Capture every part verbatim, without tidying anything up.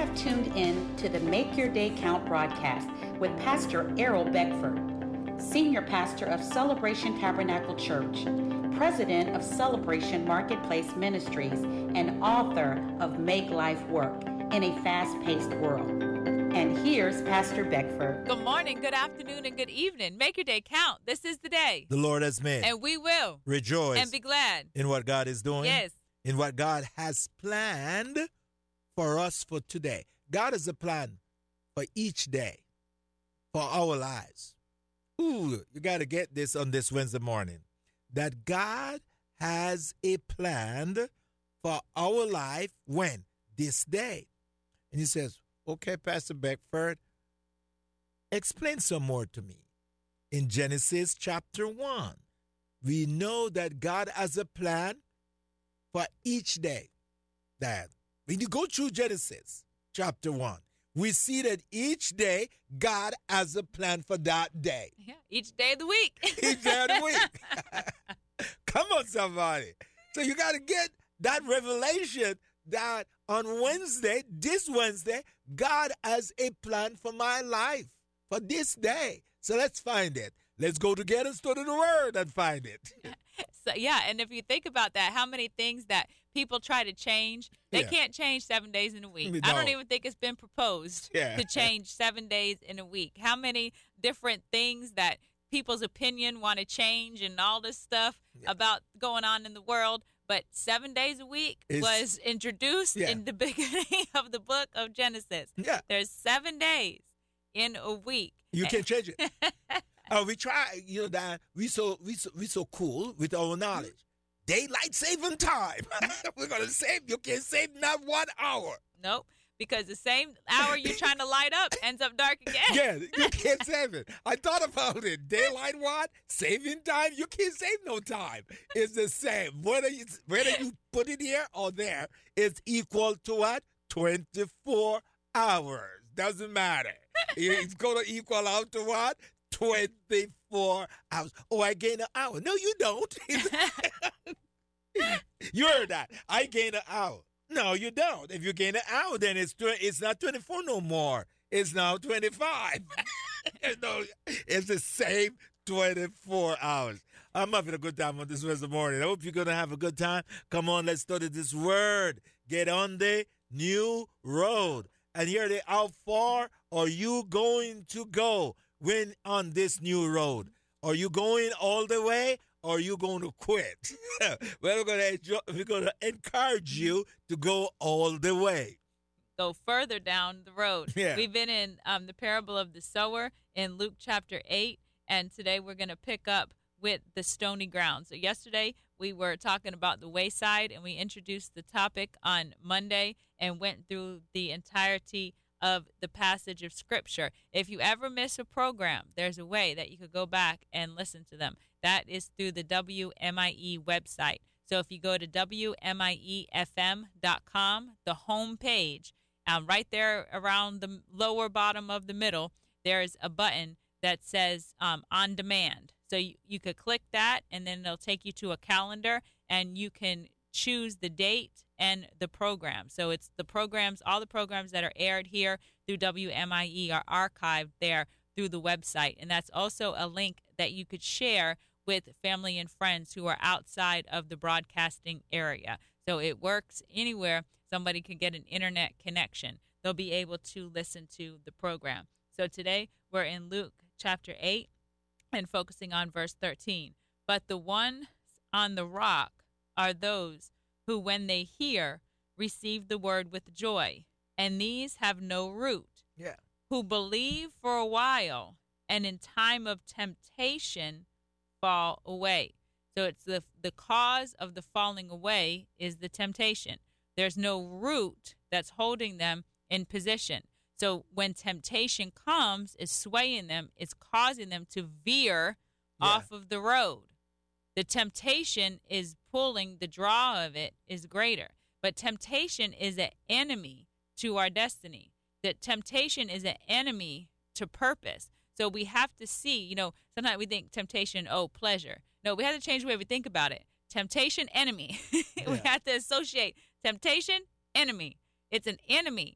have tuned in to the Make Your Day Count broadcast with Pastor Errol Beckford, Senior Pastor of Celebration Tabernacle Church, President of Celebration Marketplace Ministries, and author of Make Life Work in a Fast-Paced World. And here's Pastor Beckford. Good morning, good afternoon, and good evening. Make your day count. This is the day the Lord has made. And we will rejoice and be glad in what God is doing. Yes. In what God has planned for us for today. God has a plan for each day, for our lives. Ooh, you got to get this on this Wednesday morning. That God has a plan for our life when? This day. And he says, okay, Pastor Beckford, explain some more to me. In Genesis chapter one, we know that God has a plan for each day. That when you go through Genesis chapter one, we see that each day God has a plan for that day. Yeah, each day of the week. Each day of the week. Come on, somebody. So you got to get that revelation that on Wednesday, this Wednesday, God has a plan for my life, for this day. So let's find it. Let's go together, study the word, and find it. So, yeah, and if you think about that, how many things that people try to change, they Yeah. can't change seven days in a week. No. I don't even think it's been proposed Yeah. to change seven days in a week. How many different things that people's opinion want to change and all this stuff Yeah. about going on in the world. But seven days a week It's- was introduced Yeah. in the beginning of the book of Genesis. Yeah. There's seven days in a week. You can't change it. Uh, we try, you know, that we so we so we so cool with our knowledge. Daylight saving time. We're gonna save. You can't save not one hour. Nope. Because the same hour you're trying to light up ends up dark again. Yeah, you can't save it. I thought about it. Daylight what? Saving time? You can't save no time. It's the same. Whether you whether you put it here or there, it's equal to what? twenty-four hours. Doesn't matter. It's gonna equal out to what? twenty-four hours. Oh, I gain an hour. No, you don't. You heard that. I gain an hour. No, you don't. If you gain an hour, then it's tw- it's not twenty-four no more. It's now twenty-five. No, it's the same twenty-four hours. I'm having a good time on this Wednesday morning. I hope you're going to have a good time. Come on, let's study this word. Get on the new road. And here they, how far are you going to go when on this new road? Are you going all the way? Or are you going to quit? Well, we're going to enjoy, we're going to encourage you to go all the way. Go further down the road. Yeah. We've been in um, the parable of the sower in Luke chapter eight, and today we're going to pick up with the stony ground. So yesterday we were talking about the wayside, and we introduced the topic on Monday and went through the entirety of the passage of Scripture. If you ever miss a program, there's a way that you could go back and listen to them. That is through the W M I E website. So if you go to W M I E F M dot com, the home page, um, right there around the lower bottom of the middle, there's a button that says um, On Demand. So you, you could click that, and then it'll take you to a calendar, and you can choose the date and the program. So it's the programs, all the programs that are aired here through W M I E are archived there through the website. And that's also a link that you could share with family and friends who are outside of the broadcasting area. So it works anywhere somebody can get an internet connection. They'll be able to listen to the program. So today we're in Luke chapter eight and focusing on verse thirteen. But the ones on the rock are those who, when they hear, receive the word with joy. And these have no root, Yeah. who believe for a while, and in time of temptation fall away. So it's the the cause of the falling away is the temptation. There's no root that's holding them in position. So when temptation comes, it's swaying them, it's causing them to veer Yeah. off of the road. The temptation is pulling, the draw of it is greater. But temptation is an enemy to our destiny. That temptation is an enemy to purpose. So we have to see, you know, sometimes we think temptation, oh, pleasure. No, we have to change the way we think about it. Temptation, enemy. We Yeah. have to associate temptation, enemy. It's an enemy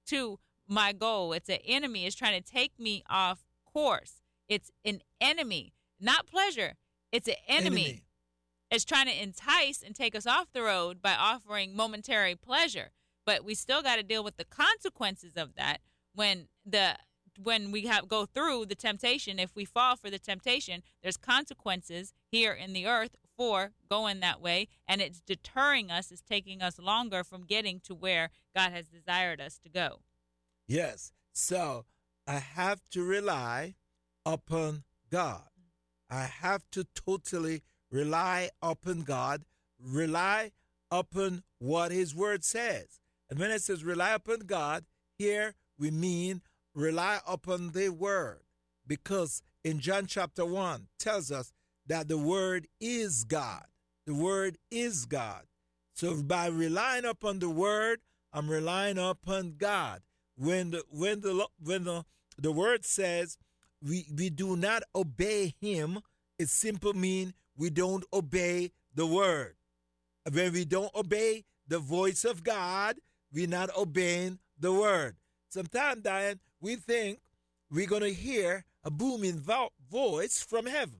to my goal. It's an enemy. It's trying to take me off course. It's an enemy, not pleasure. It's an enemy. enemy. It's trying to entice and take us off the road by offering momentary pleasure. But we still got to deal with the consequences of that when the when we have go through the temptation. If we fall for the temptation, there's consequences here in the earth for going that way, and it's deterring us. It's taking us longer from getting to where God has desired us to go. Yes. So I have to rely upon God. I have to totally rely upon God, rely upon what his word says. And when it says rely upon God, here we mean rely upon the word, because in John chapter one tells us that the word is God. The word is God. So by relying upon the word, I'm relying upon God. When the when the when the, the word says we, we do not obey him, it simply means we don't obey the word. When we don't obey the voice of God, we're not obeying the word. Sometimes, Diane, we think we're going to hear a booming vo- voice from heaven.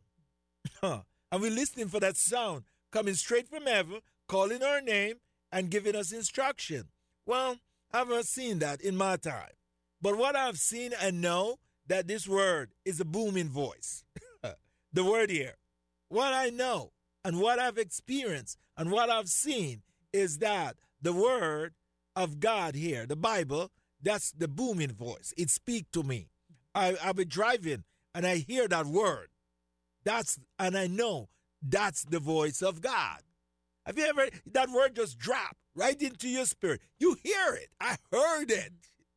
And we're listening for that sound coming straight from heaven, calling our name and giving us instruction. Well, I haven't seen that in my time. But what I've seen and know that this word is a booming voice. The word here. What I know and what I've experienced and what I've seen is that the word of God here, the Bible, that's the booming voice. It speaks to me. I, I'll be driving and I hear that word. That's and I know that's the voice of God. Have you ever, that word just dropped right into your spirit. You hear it. I heard it.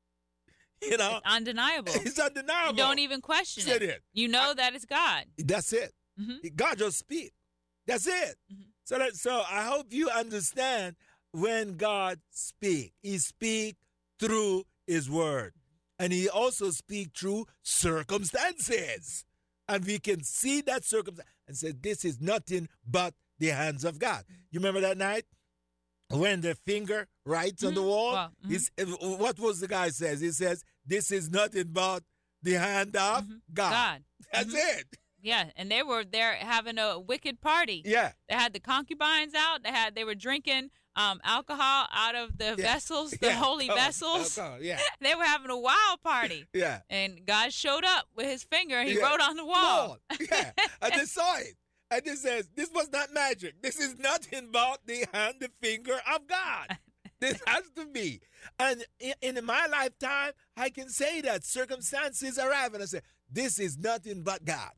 You know, it's undeniable. It's undeniable. You don't even question it. it. You know I, that it's God. That's it. Mm-hmm. God just speaks. That's it. Mm-hmm. So that, so I hope you understand when God speaks. He speaks through his word. And he also speaks through circumstances. And we can see that circumstance and say, this is nothing but the hands of God. You remember that night? When the finger writes mm-hmm. on the wall, well, mm-hmm. what was the guy says? He says, this is nothing but the hand of mm-hmm. God. God. That's mm-hmm. it. Yeah, and they were there having a wicked party. Yeah. They had the concubines out. They had they were drinking um, alcohol out of the yeah. vessels, the yeah. holy oh, vessels. Alcohol, yeah. They were having a wild party. Yeah. And God showed up with his finger. He yeah. wrote on the wall. Yeah. I just saw it. And it says, this was not magic. This is nothing but the hand, the finger of God. This has to be. And in, in my lifetime, I can say that circumstances arrive and I say, this is nothing but God.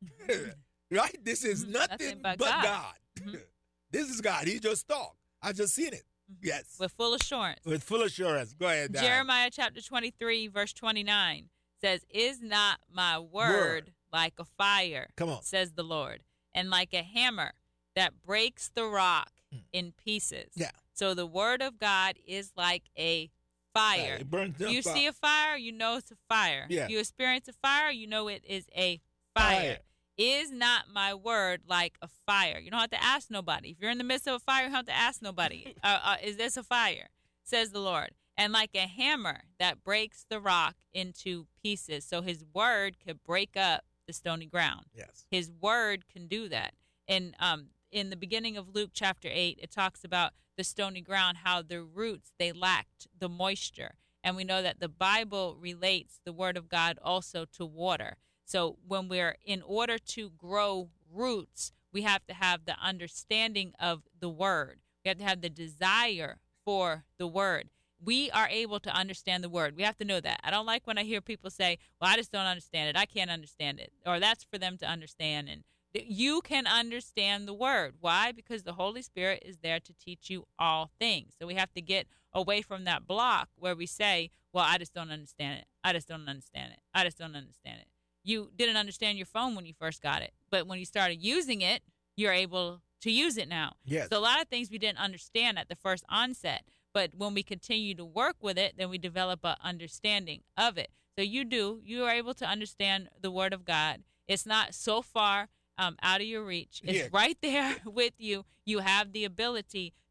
Right? This is nothing, nothing but, but God. God. Mm-hmm. This is God. He just talked. I just seen it. Mm-hmm. Yes. With full assurance. With full assurance. Go ahead, Dan. Jeremiah chapter twenty-three, verse twenty-nine says, is not my word, word. like a fire, Come on. says the Lord, and like a hammer that breaks the rock mm. in pieces. Yeah. So the word of God is like a fire. It burns if you up. see a fire, you know it's a fire. Yeah. If you experience a fire, you know it is a fire. fire. Is not my word like a fire? You don't have to ask nobody. If you're in the midst of a fire, you don't have to ask nobody. uh, uh, is this a fire? Says the Lord. And like a hammer that breaks the rock into pieces. So his word could break up the stony ground. Yes. His word can do that. And um, in the beginning of Luke chapter eight, it talks about the stony ground, how the roots, they lacked the moisture. And we know that the Bible relates the word of God also to water. So when we're, in order to grow roots, we have to have the understanding of the word. We have to have the desire for the word. We are able to understand the word. We have to know that. I don't like when I hear people say, well, I just don't understand it. I can't understand it. Or that's for them to understand. And you can understand the word. Why? Because the Holy Spirit is there to teach you all things. So we have to get away from that block where we say, well, I just don't understand it. I just don't understand it. I just don't understand it. You didn't understand your phone when you first got it. But when you started using it, you're able to use it now. Yes. So a lot of things we didn't understand at the first onset. But when we continue to work with it, then we develop an understanding of it. So you do. You are able to understand the word of God. It's not so far um, out of your reach. It's yeah. right there with you. You have the ability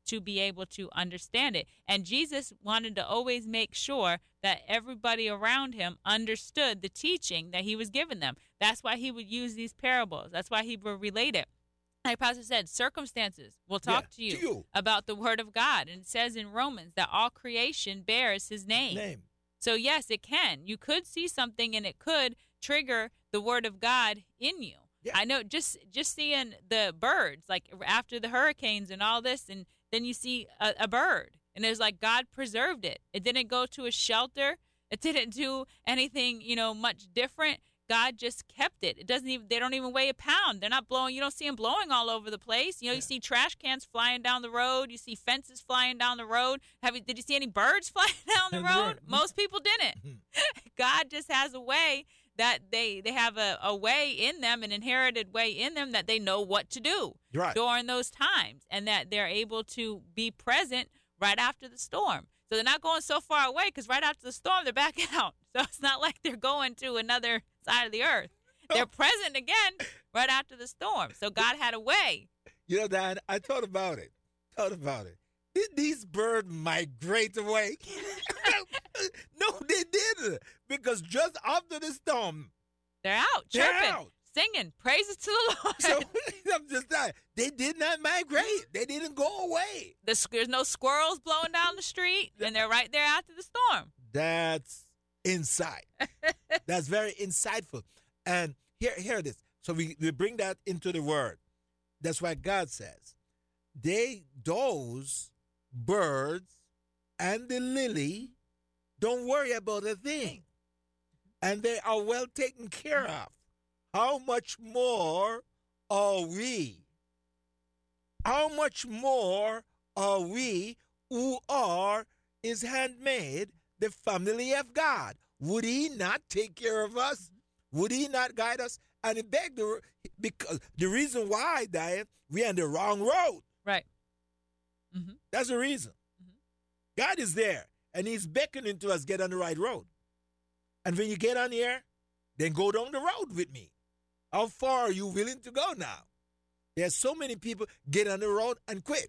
to be able to understand it. And Jesus wanted to always make sure that everybody around him understood the teaching that he was giving them. That's why he would use these parables. That's why he would relate it. Like Pastor said, circumstances will talk Yeah, to, you to you. about the word of God. And it says in Romans that all creation bears his name. Name. So, yes, it can. You could see something and it could trigger the word of God in you. Yeah. I know just just seeing the birds, like after the hurricanes and all this, and then you see a, a bird. And it's like God preserved it. It didn't go to a shelter. It didn't do anything, you know, much different. God just kept it. It doesn't even, they don't even weigh a pound. They're not blowing. You don't see them blowing all over the place. You know, Yeah. you see trash cans flying down the road. You see fences flying down the road. Have you, did you see any birds flying down the road? Most people didn't. God just has a way that they, they have a, a way in them, an inherited way in them that they know what to do Right. during those times, and that they're able to be present right after the storm. So they're not going so far away, because right after the storm, they're back out. So it's not like they're going to another side of the earth. They're present again right after the storm. So God had a way. You know, Diane, I thought about it. Thought about it. Did these birds migrate away? No, they didn't. Because just after the storm, They're out, They're chirping, out. singing praises to the Lord. so I'm just like, they did not migrate. They didn't go away. The, there's no squirrels blowing down the street, and they're right there after the storm. That's insight. That's very insightful. And here, here it is. So we, we bring that into the word. That's why God says, they, those birds and the lily, don't worry about a thing. And they are well taken care of. How much more are we? How much more are we who are his handmaid, the family of God? Would he not take care of us? Would he not guide us? And it begged the, because the reason why, Diane, we're on the wrong road. Right. Mm-hmm. That's the reason. Mm-hmm. God is there, and he's beckoning to us get on the right road. And when you get on here, then go down the road with me. How far are you willing to go now? There's so many people get on the road and quit.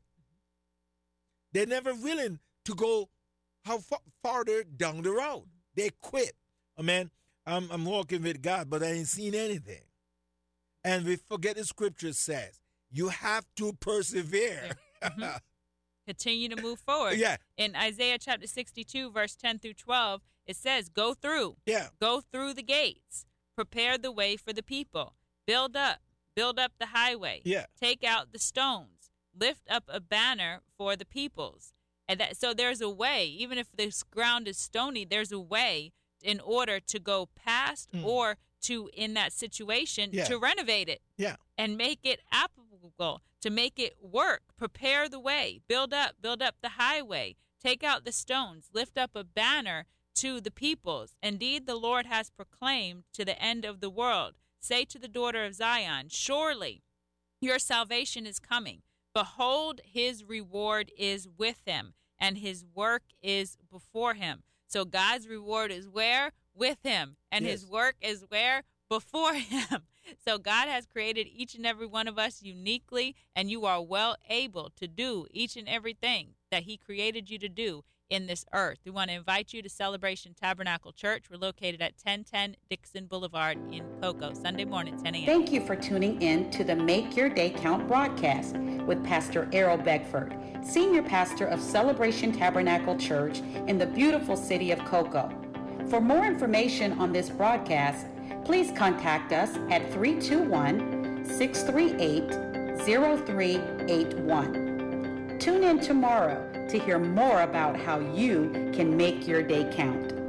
They're never willing to go how far, farther down the road. They quit. I mean, I'm, I'm walking with God, but I ain't seen anything. And we forget the scripture says, you have to persevere. Mm-hmm. Continue to move forward. Yeah. In Isaiah chapter sixty-two, verse ten through twelve, it says, go through. Yeah. Go through the gates. Prepare the way for the people. Build up. Build up the highway. Yeah. Take out the stones. Lift up a banner for the peoples. And that, so there's a way. Even if this ground is stony, there's a way in order to go past Mm. or to, in that situation, Yeah. to renovate it. Yeah. And make it applicable, to make it work. Prepare the way. Build up, build up the highway. Take out the stones. Lift up a banner to the peoples. Indeed, the Lord has proclaimed to the end of the world. Say to the daughter of Zion, surely your salvation is coming. Behold, his reward is with him, and his work is before him. So God's reward is where? With him. And Yes. his work is where? Before him. So God has created each and every one of us uniquely, and you are well able to do each and everything that he created you to do in this earth. We want to invite you to Celebration Tabernacle Church. We're located at ten ten Dixon Boulevard in Cocoa, Sunday morning, ten a.m. Thank you for tuning in to the Make Your Day Count broadcast with Pastor Errol Beckford, Senior Pastor of Celebration Tabernacle Church in the beautiful city of Cocoa. For more information on this broadcast, please contact us at three two one, six three eight, zero three eight one. Tune in tomorrow to hear more about how you can make your day count.